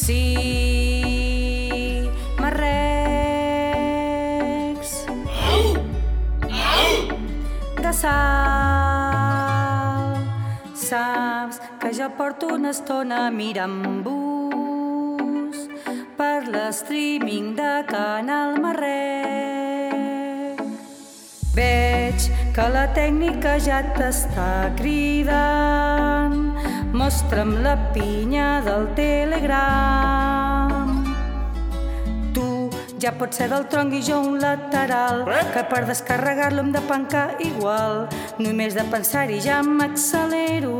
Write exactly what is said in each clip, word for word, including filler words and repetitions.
Sí, marrecs de sal. Saps que jo porto una estona mirant-vos per l'streaming de Canal Marrec. Veig que la tècnica ja t'està cridant. Mostra'm la pinya del Telegram. Tu ja pots ser del tronc i jo un lateral, que per descarregar-lo hem de pencar igual. Només de pensar-hi ja m'accelero.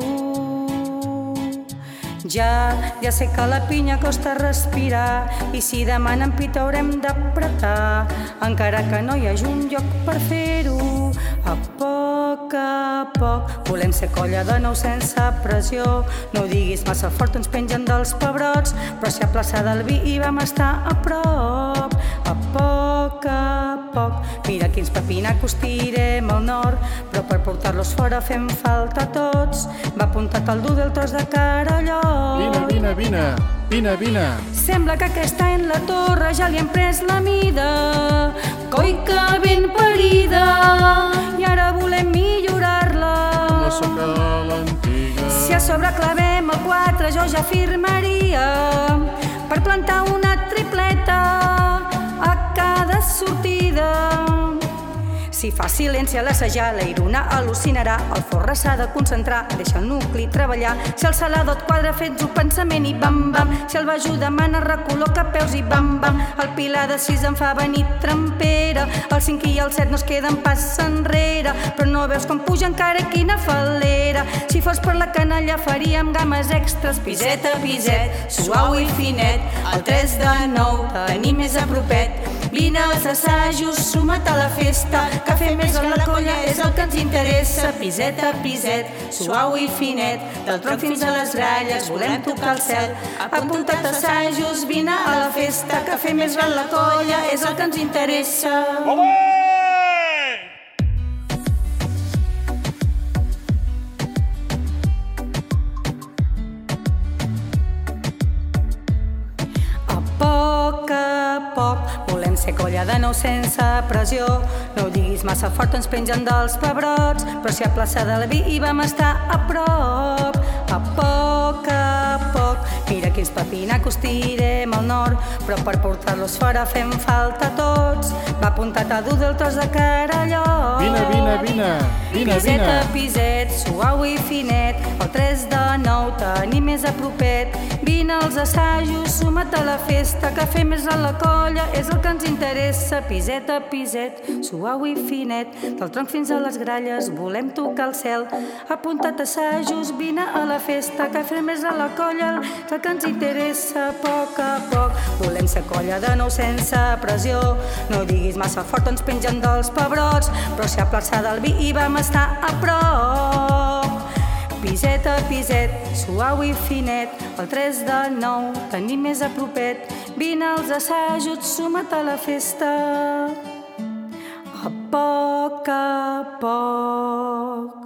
Ja, ja sé que la pinya costa respirar i si demanen pita haurem d'apretar, encara que no hi hagi un lloc per fer-ho. A poc a poc volem ser colla de nou sense pressió. No ho diguis massa fort, ens pengen dels pebrots, però si a plaça del vi hi vam estar a prop. A poc a poc, mira quins papinacos tirem al nord, però per portar-los fora fem falta tots. Va apuntat al Doodle el tros de carallot. Vine, vine, vine, vine, vine. Sembla que aquest any la torre ja li hem pres la mida. Coi que ben parida, i ara volem millorar-la. Amb la soca de l'antiga. Si a sobre clavem el quatre jo ja firmaria per plantar una tripleta a cada sortida. Si fa silenci a l'assajar, la Iruna al·lucinarà. El forra s'ha de concentrar, deixa el nucli treballar. Si el saladot quadra fets un pensament i bam bam, si el bajú demana recol·loca peus i bam bam. El pilar de sis em fa venir trempera, el cinc i el set no es queden pas enrere. Però no veus com puja encara quina fal·lera. Si fos per la canalla faríem games extres. Piset a piset, suau i finet, el tres de nou tenim més a propet. Vine als assajos, suma't a la festa, que fer més a la colla és el que ens interessa. Piset a piset, suau i finet, del tronc fins a les gralles volem tocar el cel. Apunta't a assajos, vine a la festa, que fer més a la colla és el que ens interessa. A poc a poc volem ser colla de nou sense pressió. No ho diguis massa fort, ens pengen dels pebrots, però si a plaça del vi hi vam estar a prop. A poc a poc, mira quins papinacos tirem al nord, però per portar-los fora fem falta tots. Va apuntat a Doodle el tros de carallot. Vine, vine, vine, vine, Piset vine. a piset, suau i finet, el tres de nou tenim més a propet. Vine als assajos, suma't a la festa, que fer més a la colla és el que ens interessa. Piset a piset, suau i finet, del tronc fins a les gralles volem tocar el cel. Apunta't a assajos, vine a la festa, que fer més a la colla és el que ens interessa. A poc a poc volem ser colla de nou sense pressió. No ho diguis massa fort, ens pengen dels pebrots, però si a plaça del vi hi vam estar a prop. Piset a piset, suau i finet, el tres de nou tenim més a propet. Vine als assajos, suma't a la festa. A poc a poc.